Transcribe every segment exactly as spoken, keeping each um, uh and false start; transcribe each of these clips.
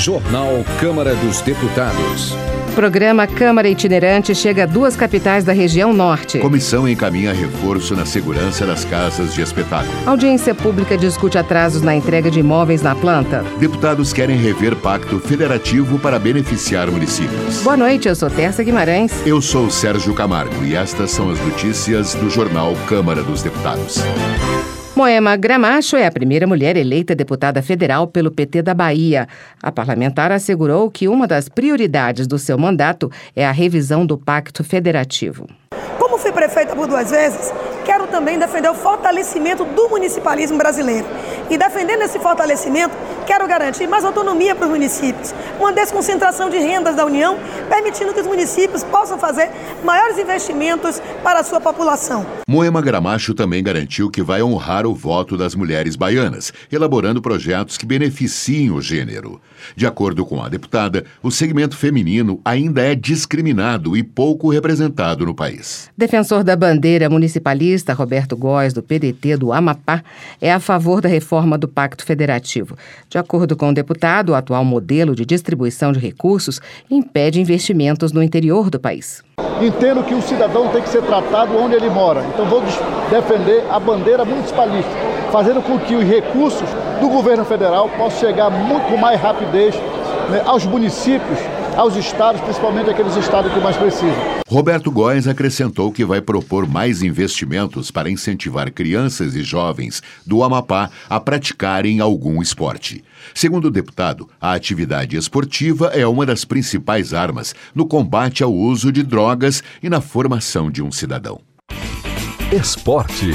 Jornal Câmara dos Deputados. Programa Câmara Itinerante chega a duas capitais da região norte. Comissão encaminha reforço na segurança das casas de espetáculo. Audiência pública discute atrasos na entrega de imóveis na planta. Deputados querem rever pacto federativo para beneficiar municípios. Boa noite, eu sou Tércia Guimarães. Eu sou Sérgio Camargo e estas são as notícias do Jornal Câmara dos Deputados. Moema Gramacho é a primeira mulher eleita deputada federal pelo P T da Bahia. A parlamentar assegurou que uma das prioridades do seu mandato é a revisão do Pacto Federativo. Como fui prefeita por duas vezes, quero também defender o fortalecimento do municipalismo brasileiro. E defendendo esse fortalecimento, quero garantir mais autonomia para os municípios, uma desconcentração de rendas da União, permitindo que os municípios possam fazer maiores investimentos para a sua população. Moema Gramacho também garantiu que vai honrar o voto das mulheres baianas, elaborando projetos que beneficiem o gênero. De acordo com a deputada, o segmento feminino ainda é discriminado e pouco representado no país. Defensor da bandeira municipalista, Roberto Góes, do P D T do Amapá, é a favor da reforma do Pacto Federativo. De acordo com o deputado, o atual modelo de distribuição de recursos impede investimentos no interior do país. Entendo que o cidadão tem que ser tratado onde ele mora. Então vou defender a bandeira municipalista, fazendo com que os recursos do governo federal possam chegar muito com mais rapidez, né, aos municípios, aos estados, principalmente aqueles estados que mais precisam. Roberto Góes acrescentou que vai propor mais investimentos para incentivar crianças e jovens do Amapá a praticarem algum esporte. Segundo o deputado, a atividade esportiva é uma das principais armas no combate ao uso de drogas e na formação de um cidadão. Esporte.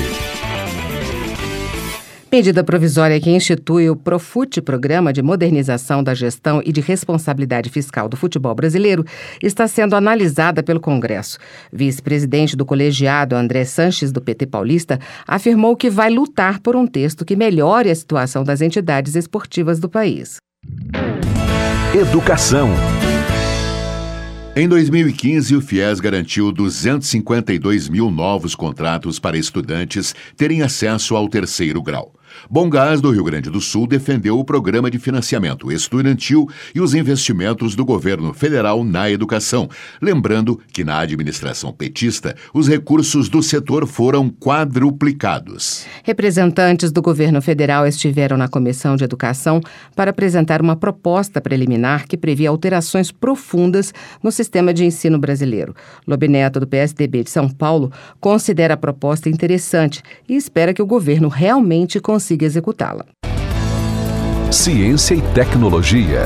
Medida provisória que institui o Profut, Programa de Modernização da Gestão e de Responsabilidade Fiscal do Futebol Brasileiro, está sendo analisada pelo Congresso. Vice-presidente do colegiado, André Sanches, do P T paulista, afirmou que vai lutar por um texto que melhore a situação das entidades esportivas do país. Educação. Em dois mil e quinze, o FIES garantiu duzentos e cinquenta e dois mil novos contratos para estudantes terem acesso ao terceiro grau. Bom Gás, do Rio Grande do Sul, defendeu o programa de financiamento estudantil e os investimentos do governo federal na educação, lembrando que na administração petista, os recursos do setor foram quadruplicados. Representantes do governo federal estiveram na Comissão de Educação para apresentar uma proposta preliminar que previa alterações profundas no sistema de ensino brasileiro. Lobineto, do P S D B de São Paulo, considera a proposta interessante e espera que o governo realmente consiga consiga executá-la. Ciência e tecnologia.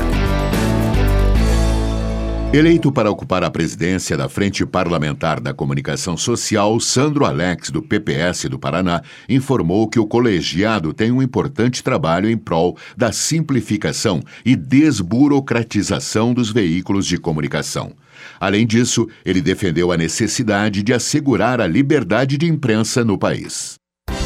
Eleito para ocupar a presidência da Frente Parlamentar da Comunicação Social, Sandro Alex, do P P S do Paraná, informou que o colegiado tem um importante trabalho em prol da simplificação e desburocratização dos veículos de comunicação. Além disso, ele defendeu a necessidade de assegurar a liberdade de imprensa no país.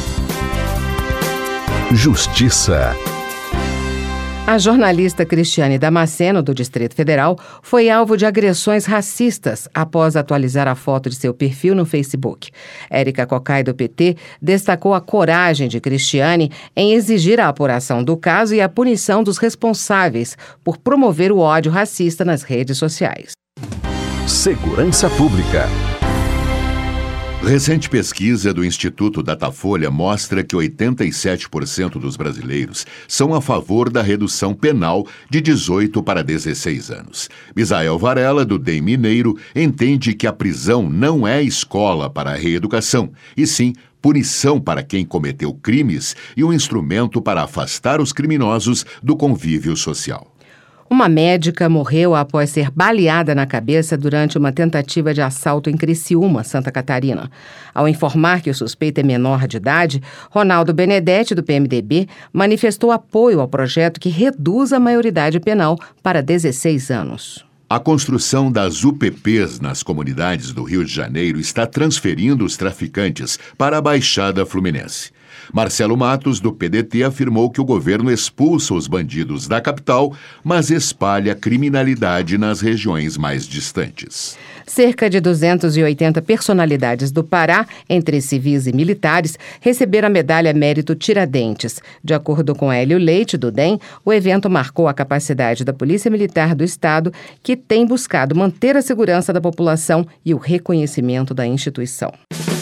Justiça. A jornalista Cristiane Damasceno, do Distrito Federal, foi alvo de agressões racistas após atualizar a foto de seu perfil no Facebook. Érica Cocai, do P T, destacou a coragem de Cristiane em exigir a apuração do caso e a punição dos responsáveis por promover o ódio racista nas redes sociais. Segurança Pública. Recente pesquisa do Instituto Datafolha mostra que oitenta e sete por cento dos brasileiros são a favor da redução penal de dezoito para dezesseis anos. Misael Varela, do D E M Mineiro, entende que a prisão não é escola para a reeducação, e sim punição para quem cometeu crimes e um instrumento para afastar os criminosos do convívio social. Uma médica morreu após ser baleada na cabeça durante uma tentativa de assalto em Criciúma, Santa Catarina. Ao informar que o suspeito é menor de idade, Ronaldo Benedetti, do P M D B, manifestou apoio ao projeto que reduz a maioridade penal para dezesseis anos. A construção das U P Ps nas comunidades do Rio de Janeiro está transferindo os traficantes para a Baixada Fluminense. Marcelo Matos, do P D T, afirmou que o governo expulsa os bandidos da capital, mas espalha criminalidade nas regiões mais distantes. Cerca de duzentas e oitenta personalidades do Pará, entre civis e militares, receberam a medalha Mérito Tiradentes. De acordo com Hélio Leite, do D E M, o evento marcou a capacidade da Polícia Militar do Estado, que tem buscado manter a segurança da população e o reconhecimento da instituição.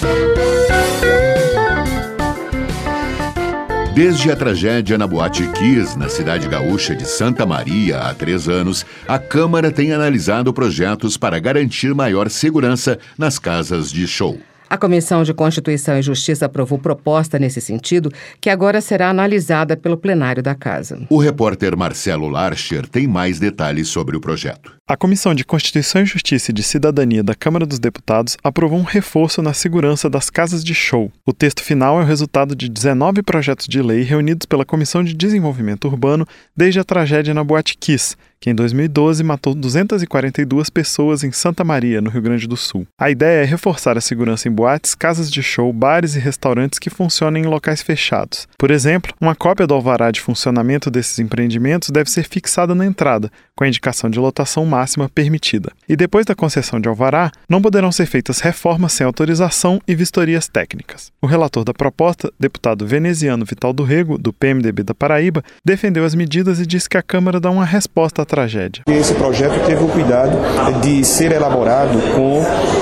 Desde a tragédia na Boate Kiss, na cidade gaúcha de Santa Maria, há três anos, a Câmara tem analisado projetos para garantir maior segurança nas casas de show. A Comissão de Constituição e Justiça aprovou proposta nesse sentido, que agora será analisada pelo plenário da Casa. O repórter Marcelo Larcher tem mais detalhes sobre o projeto. A Comissão de Constituição e Justiça e de Cidadania da Câmara dos Deputados aprovou um reforço na segurança das casas de show. O texto final é o resultado de dezenove projetos de lei reunidos pela Comissão de Desenvolvimento Urbano desde a tragédia na Boate Kiss, que em dois mil e doze matou duzentas e quarenta e duas pessoas em Santa Maria, no Rio Grande do Sul. A ideia é reforçar a segurança em boates, casas de show, bares e restaurantes que funcionam em locais fechados. Por exemplo, uma cópia do alvará de funcionamento desses empreendimentos deve ser fixada na entrada, com a indicação de lotação máxima permitida. E depois da concessão de alvará, não poderão ser feitas reformas sem autorização e vistorias técnicas. O relator da proposta, deputado veneziano Vital do Rego, do P M D B da Paraíba, defendeu as medidas e disse que a Câmara dá uma resposta à tragédia. Esse projeto teve o cuidado de ser elaborado com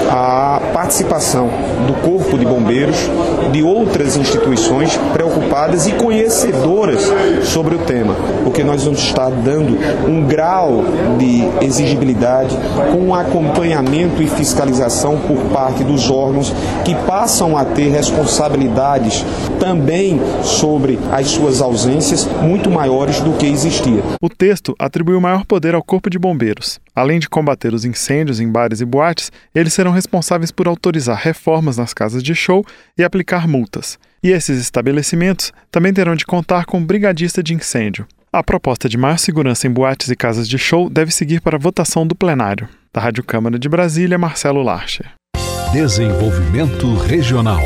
a participação do Corpo de Bombeiros, de outras instituições preocupadas e conhecedoras sobre o tema, porque nós vamos estar dando um grau de exigibilidade com acompanhamento e fiscalização por parte dos órgãos que passam a ter responsabilidades também sobre as suas ausências muito maiores do que existia. O texto atribuiu maior poder ao Corpo de Bombeiros. Além de combater os incêndios em bares e boates, eles serão responsáveis por autorizar reformas nas casas de show e aplicar multas. E esses estabelecimentos também terão de contar com um brigadista de incêndio. A proposta de maior segurança em boates e casas de show deve seguir para a votação do plenário. Da Rádio Câmara de Brasília, Marcelo Larcher. Desenvolvimento Regional.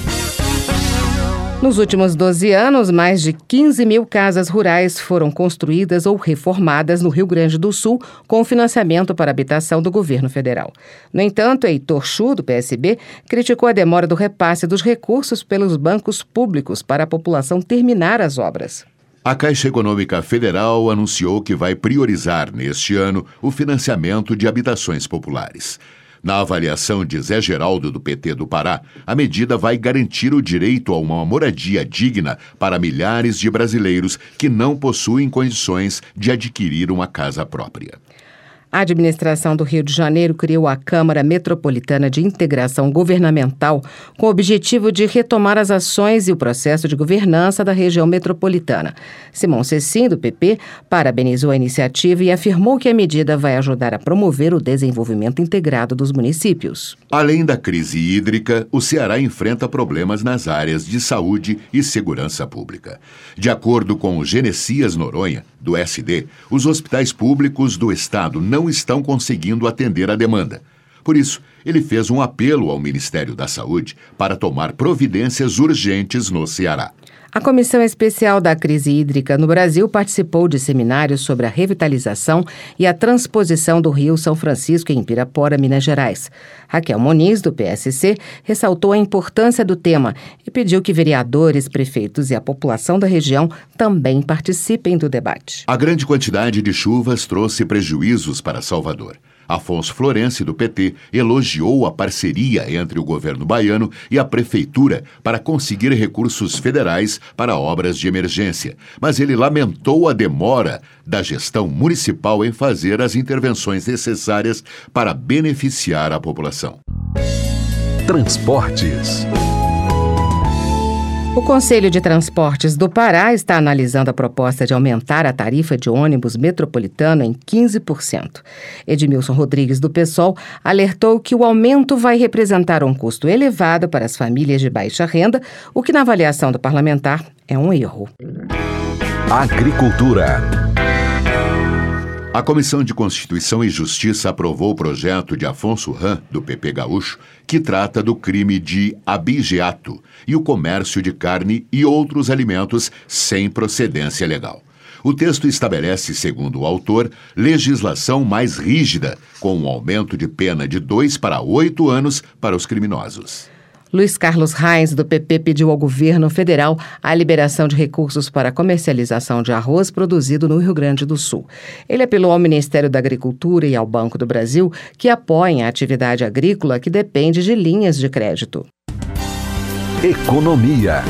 Nos últimos doze anos, mais de quinze mil casas rurais foram construídas ou reformadas no Rio Grande do Sul com financiamento para habitação do governo federal. No entanto, Heitor Chu, do P S B, criticou a demora do repasse dos recursos pelos bancos públicos para a população terminar as obras. A Caixa Econômica Federal anunciou que vai priorizar neste ano o financiamento de habitações populares. Na avaliação de Zé Geraldo, do P T do Pará, a medida vai garantir o direito a uma moradia digna para milhares de brasileiros que não possuem condições de adquirir uma casa própria. A administração do Rio de Janeiro criou a Câmara Metropolitana de Integração Governamental com o objetivo de retomar as ações e o processo de governança da região metropolitana. Simão Cecim, do P P, parabenizou a iniciativa e afirmou que a medida vai ajudar a promover o desenvolvimento integrado dos municípios. Além da crise hídrica, o Ceará enfrenta problemas nas áreas de saúde e segurança pública. De acordo com o Genesias Noronha, do S D, os hospitais públicos do estado não estão conseguindo atender a demanda. Por isso, ele fez um apelo ao Ministério da Saúde para tomar providências urgentes no Ceará. A Comissão Especial da Crise Hídrica no Brasil participou de seminários sobre a revitalização e a transposição do Rio São Francisco em Pirapora, Minas Gerais. Raquel Moniz, do P S C, ressaltou a importância do tema e pediu que vereadores, prefeitos e a população da região também participem do debate. A grande quantidade de chuvas trouxe prejuízos para Salvador. Afonso Florense, do P T, elogiou a parceria entre o governo baiano e a prefeitura para conseguir recursos federais para obras de emergência, mas ele lamentou a demora da gestão municipal em fazer as intervenções necessárias para beneficiar a população. Transportes. O Conselho de Transportes do Pará está analisando a proposta de aumentar a tarifa de ônibus metropolitano em quinze por cento. Edmilson Rodrigues, do PSOL, alertou que o aumento vai representar um custo elevado para as famílias de baixa renda, o que, na avaliação do parlamentar, é um erro. Agricultura. A Comissão de Constituição e Justiça aprovou o projeto de Afonso Ram, do P P Gaúcho, que trata do crime de abigeato e o comércio de carne e outros alimentos sem procedência legal. O texto estabelece, segundo o autor, legislação mais rígida, com um aumento de pena de dois para oito anos para os criminosos. Luiz Carlos Reis, do P P, pediu ao governo federal a liberação de recursos para a comercialização de arroz produzido no Rio Grande do Sul. Ele apelou ao Ministério da Agricultura e ao Banco do Brasil que apoiem a atividade agrícola que depende de linhas de crédito. Economia.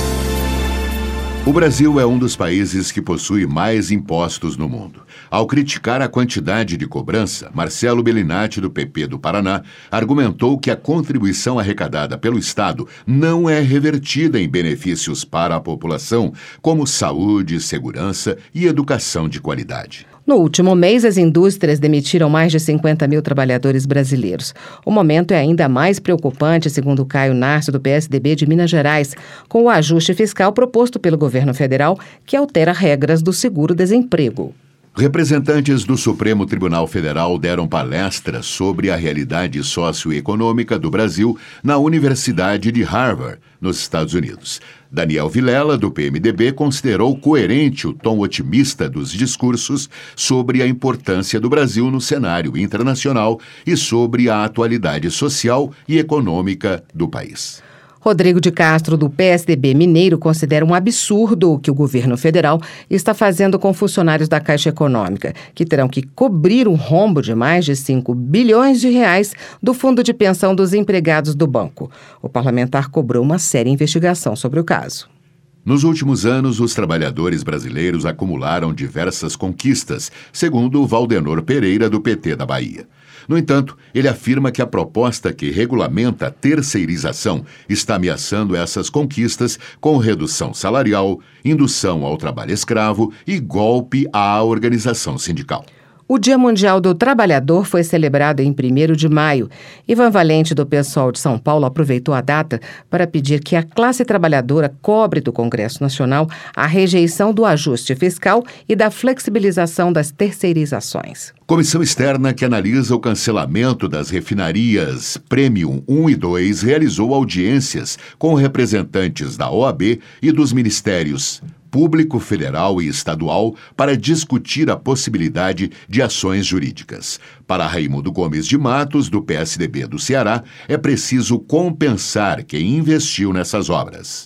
O Brasil é um dos países que possui mais impostos no mundo. Ao criticar a quantidade de cobrança, Marcelo Bellinati, do P P do Paraná, argumentou que a contribuição arrecadada pelo Estado não é revertida em benefícios para a população, como saúde, segurança e educação de qualidade. No último mês, as indústrias demitiram mais de cinquenta mil trabalhadores brasileiros. O momento é ainda mais preocupante, segundo Caio Narcio, do P S D B de Minas Gerais, com o ajuste fiscal proposto pelo governo federal, que altera regras do seguro-desemprego. Representantes do Supremo Tribunal Federal deram palestras sobre a realidade socioeconômica do Brasil na Universidade de Harvard, nos Estados Unidos. Daniel Vilela, do P M D B, considerou coerente o tom otimista dos discursos sobre a importância do Brasil no cenário internacional e sobre a atualidade social e econômica do país. Rodrigo de Castro, do P S D B mineiro, considera um absurdo o que o governo federal está fazendo com funcionários da Caixa Econômica, que terão que cobrir um rombo de mais de cinco bilhões de reais do fundo de pensão dos empregados do banco. O parlamentar cobrou uma séria investigação sobre o caso. Nos últimos anos, os trabalhadores brasileiros acumularam diversas conquistas, segundo Valdenor Pereira, do P T da Bahia. No entanto, ele afirma que a proposta que regulamenta a terceirização está ameaçando essas conquistas com redução salarial, indução ao trabalho escravo e golpe à organização sindical. O Dia Mundial do Trabalhador foi celebrado em primeiro de maio. Ivan Valente, do PSOL de São Paulo, aproveitou a data para pedir que a classe trabalhadora cobre do Congresso Nacional a rejeição do ajuste fiscal e da flexibilização das terceirizações. Comissão externa que analisa o cancelamento das refinarias Premium um e dois realizou audiências com representantes da O A B e dos ministérios Público, Federal e Estadual para discutir a possibilidade de ações jurídicas. Para Raimundo Gomes de Matos, do P S D B do Ceará, é preciso compensar quem investiu nessas obras.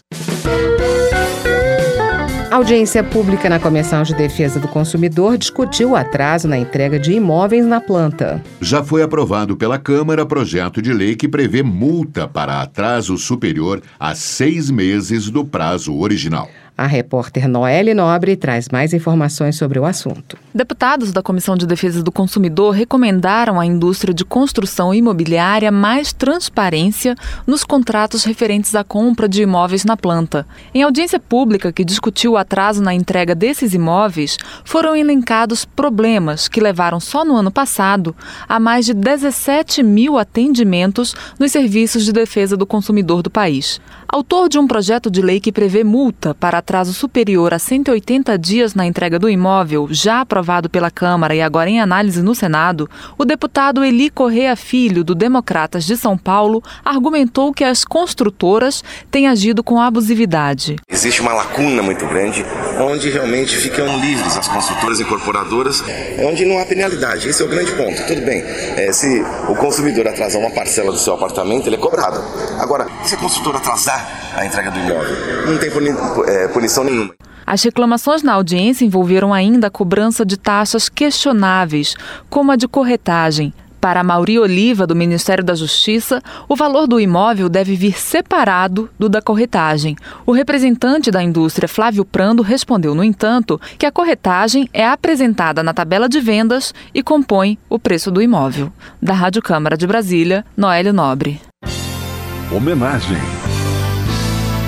A audiência pública na Comissão de Defesa do Consumidor discutiu o atraso na entrega de imóveis na planta. Já foi aprovado pela Câmara projeto de lei que prevê multa para atraso superior a seis meses do prazo original. A repórter Noelle Nobre traz mais informações sobre o assunto. Deputados da Comissão de Defesa do Consumidor recomendaram à indústria de construção imobiliária mais transparência nos contratos referentes à compra de imóveis na planta. Em audiência pública que discutiu o atraso na entrega desses imóveis, foram elencados problemas que levaram só no ano passado a mais de dezessete mil atendimentos nos serviços de defesa do consumidor do país. Autor de um projeto de lei que prevê multa para atraso superior a cento e oitenta dias na entrega do imóvel, já aprovado pela Câmara e agora em análise no Senado, o deputado Eli Correa Filho, do Democratas de São Paulo, argumentou que as construtoras têm agido com abusividade. Existe uma lacuna muito grande, onde realmente ficam livres as construtoras e incorporadoras, onde não há penalidade. Esse é o grande ponto. Tudo bem, é, se o consumidor atrasar uma parcela do seu apartamento, ele é cobrado. Agora, se a construtora atrasar a entrega do imóvel, não tem puni- é, punição nenhuma. As reclamações na audiência envolveram ainda a cobrança de taxas questionáveis, como a de corretagem. Para Mauri Oliva, do Ministério da Justiça, o valor do imóvel deve vir separado do da corretagem. O representante da indústria, Flávio Prando, respondeu, no entanto, que a corretagem é apresentada na tabela de vendas e compõe o preço do imóvel. Da Rádio Câmara de Brasília, Noelle Nobre. Homenagem.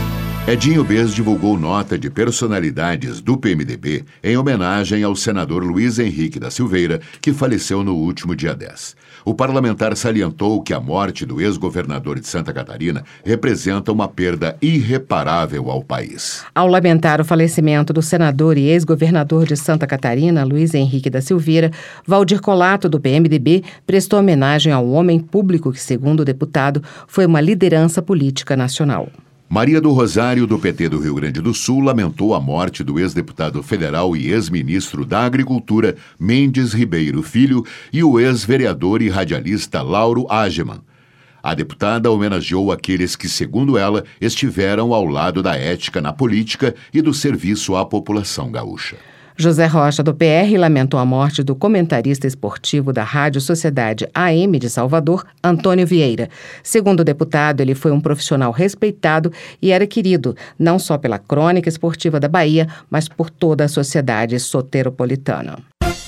Edinho Bez divulgou nota de personalidades do P M D B em homenagem ao senador Luiz Henrique da Silveira, que faleceu no último dia dez. O parlamentar salientou que a morte do ex-governador de Santa Catarina representa uma perda irreparável ao país. Ao lamentar o falecimento do senador e ex-governador de Santa Catarina, Luiz Henrique da Silveira, Valdir Colato, do P M D B, prestou homenagem ao homem público que, segundo o deputado, foi uma liderança política nacional. Maria do Rosário, do P T do Rio Grande do Sul, lamentou a morte do ex-deputado federal e ex-ministro da Agricultura, Mendes Ribeiro Filho, e o ex-vereador e radialista Lauro Ageman. A deputada homenageou aqueles que, segundo ela, estiveram ao lado da ética na política e do serviço à população gaúcha. José Rocha, do P R, lamentou a morte do comentarista esportivo da Rádio Sociedade A M de Salvador, Antônio Vieira. Segundo o deputado, ele foi um profissional respeitado e era querido, não só pela crônica esportiva da Bahia, mas por toda a sociedade soteropolitana.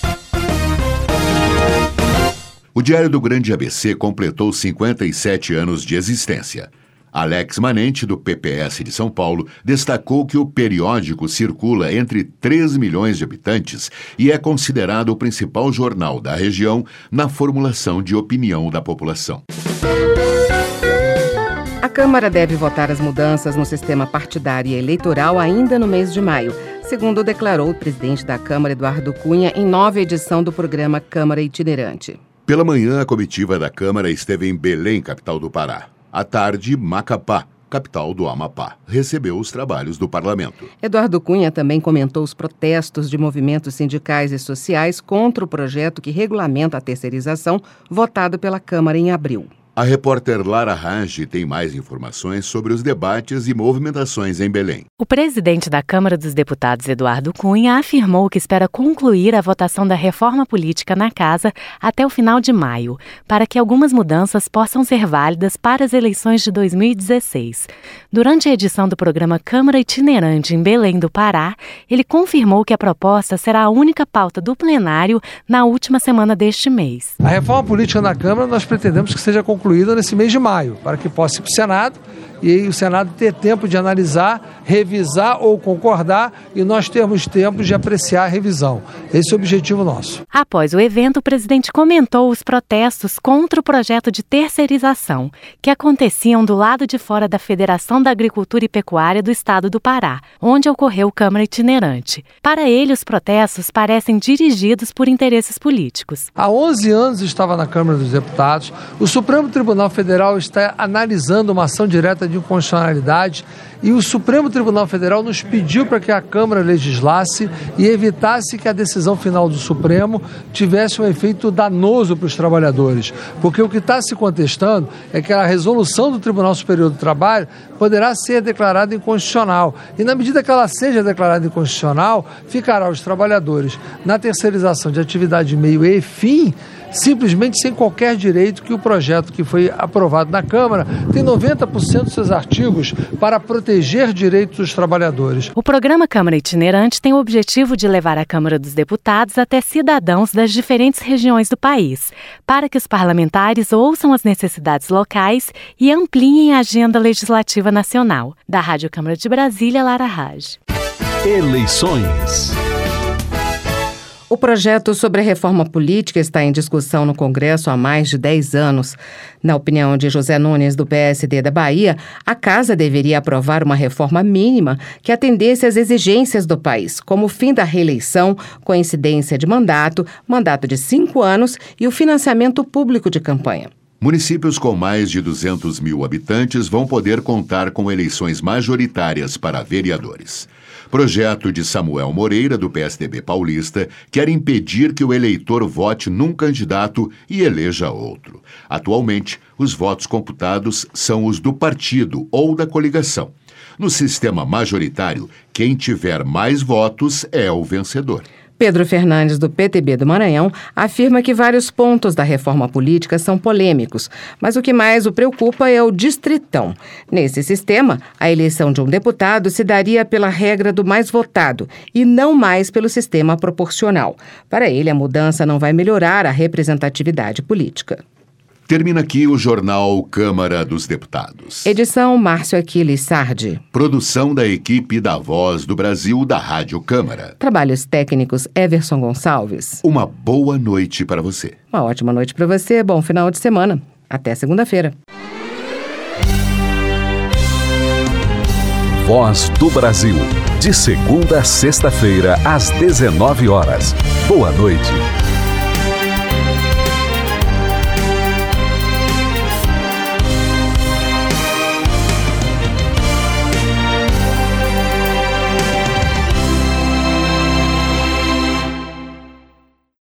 O Diário do Grande A B C completou cinquenta e sete anos de existência. Alex Manente, do P P S de São Paulo, destacou que o periódico circula entre três milhões de habitantes e é considerado o principal jornal da região na formulação de opinião da população. A Câmara deve votar as mudanças no sistema partidário e eleitoral ainda no mês de maio, segundo declarou o presidente da Câmara, Eduardo Cunha, em nova edição do programa Câmara Itinerante. Pela manhã, a comitiva da Câmara esteve em Belém, capital do Pará. À tarde, Macapá, capital do Amapá, recebeu os trabalhos do parlamento. Eduardo Cunha também comentou os protestos de movimentos sindicais e sociais contra o projeto que regulamenta a terceirização, votado pela Câmara em abril. A repórter Lara Rage tem mais informações sobre os debates e movimentações em Belém. O presidente da Câmara dos Deputados, Eduardo Cunha, afirmou que espera concluir a votação da reforma política na Casa até o final de maio, para que algumas mudanças possam ser válidas para as eleições de dois mil e dezesseis. Durante a edição do programa Câmara Itinerante em Belém do Pará, ele confirmou que a proposta será a única pauta do plenário na última semana deste mês. A reforma política na Câmara nós pretendemos que seja concluída nesse mês de maio, para que possa ir para o Senado e aí o Senado ter tempo de analisar, revisar ou concordar e nós termos tempo de apreciar a revisão. Esse é o objetivo nosso. Após o evento, o presidente comentou os protestos contra o projeto de terceirização, que aconteciam do lado de fora da Federação da Agricultura e Pecuária do Estado do Pará, onde ocorreu Câmara Itinerante. Para ele, os protestos parecem dirigidos por interesses políticos. Há onze anos estava na Câmara dos Deputados, o Supremo Tribunal Federal está analisando uma ação direta de inconstitucionalidade e o Supremo Tribunal Federal nos pediu para que a Câmara legislasse e evitasse que a decisão final do Supremo tivesse um efeito danoso para os trabalhadores, porque o que está se contestando é que a resolução do Tribunal Superior do Trabalho poderá ser declarada inconstitucional e na medida que ela seja declarada inconstitucional, ficará os trabalhadores na terceirização de atividade meio e fim simplesmente sem qualquer direito, que o projeto que foi aprovado na Câmara tem noventa por cento dos seus artigos para proteger direitos dos trabalhadores. O programa Câmara Itinerante tem o objetivo de levar a Câmara dos Deputados até cidadãos das diferentes regiões do país, para que os parlamentares ouçam as necessidades locais e ampliem a agenda legislativa nacional. Da Rádio Câmara de Brasília, Lara Rage. Eleições. O projeto sobre a reforma política está em discussão no Congresso há mais de dez anos. Na opinião de José Nunes, do P S D da Bahia, a Casa deveria aprovar uma reforma mínima que atendesse às exigências do país, como o fim da reeleição, coincidência de mandato, mandato de cinco anos e o financiamento público de campanha. Municípios com mais de duzentos mil habitantes vão poder contar com eleições majoritárias para vereadores. Projeto de Samuel Moreira, do P S D B paulista, quer impedir que o eleitor vote num candidato e eleja outro. Atualmente, os votos computados são os do partido ou da coligação. No sistema majoritário, quem tiver mais votos é o vencedor. Pedro Fernandes, do P T B do Maranhão, afirma que vários pontos da reforma política são polêmicos, mas o que mais o preocupa é o distritão. Nesse sistema, a eleição de um deputado se daria pela regra do mais votado e não mais pelo sistema proporcional. Para ele, a mudança não vai melhorar a representatividade política. Termina aqui o Jornal Câmara dos Deputados. Edição Márcio Aquiles Sardi. Produção da equipe da Voz do Brasil da Rádio Câmara. Trabalhos técnicos Everson Gonçalves. Uma boa noite para você. Uma ótima noite para você, bom final de semana. Até segunda-feira. Voz do Brasil. De segunda a sexta-feira, às dezenove horas. Boa noite.